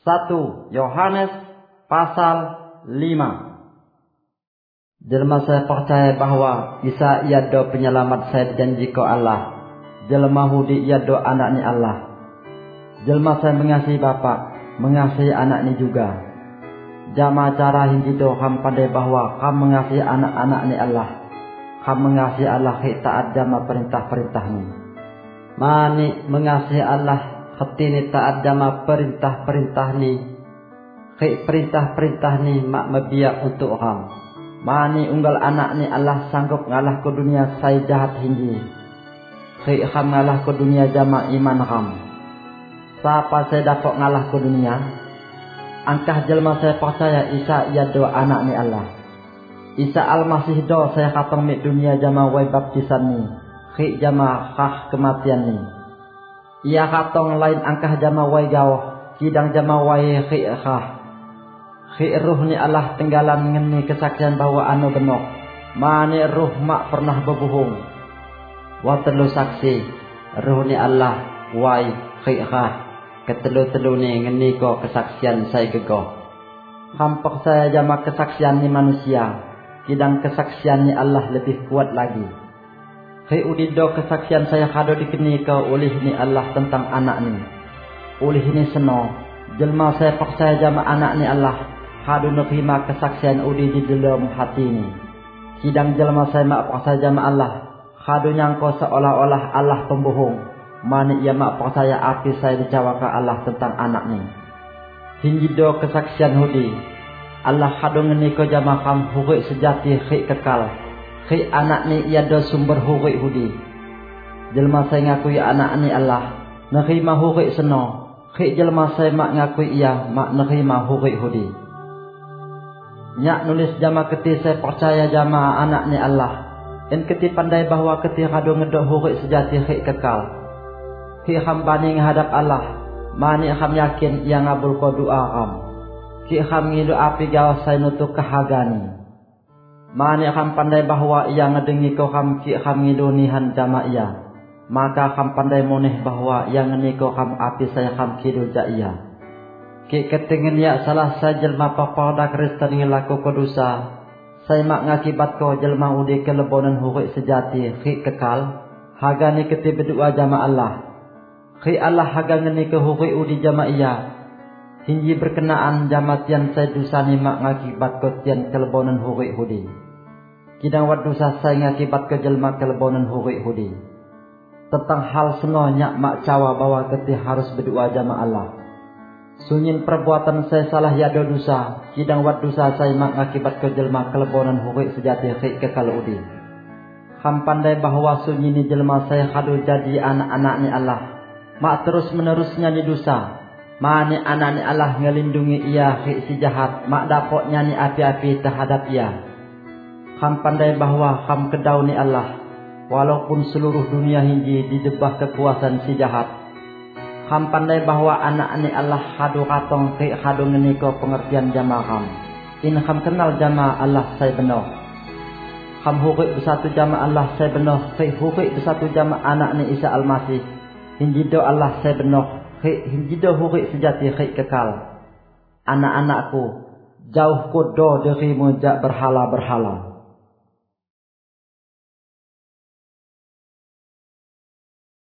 1 Yohanes pasal 5. Jelma saya percaya bahwa Isa ia do penyelamat saya janji ko Allah. Jelma hudi ia do anak ni Allah. Jelma saya mengasihi Bapa, mengasihi anak ni juga. Jama cara hindi do ham pandai bahwa kam mengasihi anak-anak ni Allah. Kam mengasihi Allah hik taat jama perintah-perintah ni. Mani mengasihi Allah ketini taat jama perintah-perintah ni. Hik perintah-perintah ni mak mebiak untuk ham. Mani unggal anak ni Allah sanggup ngalah ke dunia saya jahat hinggi. Hik ham ngalah ke dunia jama iman ham. Siapa saya dapat ngalah ke dunia? Angkah jelma saya percaya Isa ia do anak ni Allah. Isa Al-Masih do saya khatang mit dunia jama wai baptisan ni. Hik jama khah kematian ni. Ia khatang lain angkah jama wai gawah. Kidang jama wai hik khah. Hik ruh ni Allah tenggalan ngeni kesaksian bahwa anu benok. Mani ruh mak pernah berbohong. Watelu saksi. Ruh ni Allah wai hik khah. Ketelu-telu ni ngeni ko kesaksian saya gegoh. Hampak saya jama kesaksian ni manusia. Kidang kesaksian ni Allah lebih kuat lagi. Hei udido kesaksian saya kado dikeni ko oleh ni Allah tentang anak ni. Oleh ni seno. Jelma saya percaya jama anak ni Allah. Kado nerima kesaksian udi di dalam hati ni. Kidang jelma saya mak percaya jama Allah. Kado nyangko seolah-olah Allah pembohong. Mani ia mak percaya api saya dijawab ke Allah tentang anak ni. Hinjido kesaksian hudi. Allah kado ngeni ko jama kam hurik sejati hik kekal. Hik anak ni ia do sumber hurik hudi. Jelma saya ngakui anak ni Allah. Nerima hurik seno. Hik jelma saya mak ngakui ia mak nerima hurik hudi. Nyak nulis jama keti saya percaya jama anak ni Allah. En keti pandai bahwa keti kado ngedok hurik sejati hik kekal. Ki ham bani menghadap Allah. Mani ham yakin ia ngabul ko doa ham. Ki ham ngilu api gawas saya nutuk kahagani. Mani ham pandai bahwa ia ngedengi ko ham ki ham ngilu nihan jama ia. Maka ham pandai moneh bahwa ia ngeni ko ham api saya ham kidu ja ia. Ki ketingin ya salah saya jelma papada Kristen ngelaku ko dosa. Saya mak ngakibat ko jelma udi kelebonan hurik sejati ki kekal. Hagani keti berdua jama Allah. Khi Allah haga ngeni ke hurik udi jama iya. Hinji berkenaan jama tian saya dusani mak ngakibat ke tian kelebonan hurik hudi. Kidang wat dosa saya ngakibat ke jelma kelebonan hurik hudi. Tentang hal senonyak mak cawa bahwa keti harus berdoa jama Allah. Sunyin perbuatan saya salah yado dosa. Kidang wat dosa saya mak ngakibat ke jelma kelebonan hurik sejati hik kekal udi. Ham pandai bahwa sunyin ni jelma saya kado jadi anak-anak ni Allah. Mak terus menerusnya ni dosa. Mani anak ni Allah ngelindungi ia hik si jahat. Mak dapok nyanyi api-api terhadap ia. Ham pandai bahwa ham kedau ni Allah. Walaupun seluruh dunia hinji didebah kekuasaan si jahat. Ham pandai bahwa anak ni Allah hadu katong hik hadu ngeniko pengertian jama ham. In ham kenal jama Allah saya benoh. Ham hurik bersatu jama Allah saya benoh. Hik hurik bersatu jama anak ni Isa Al-Masih. Hinjido Allah saya benoh. Hinjido hurik sejati hik kekal. Anak-anakku, jauh ko do darimu jak berhala-berhala.